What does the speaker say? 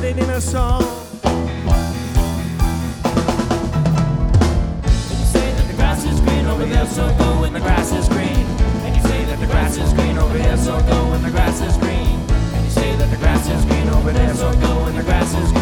it in a song. And you say that the grass is green over there, so go when the grass is green. And you say that the grass is green over here, so go when the grass is green. And you say that the grass is green over there, so go when the grass is green.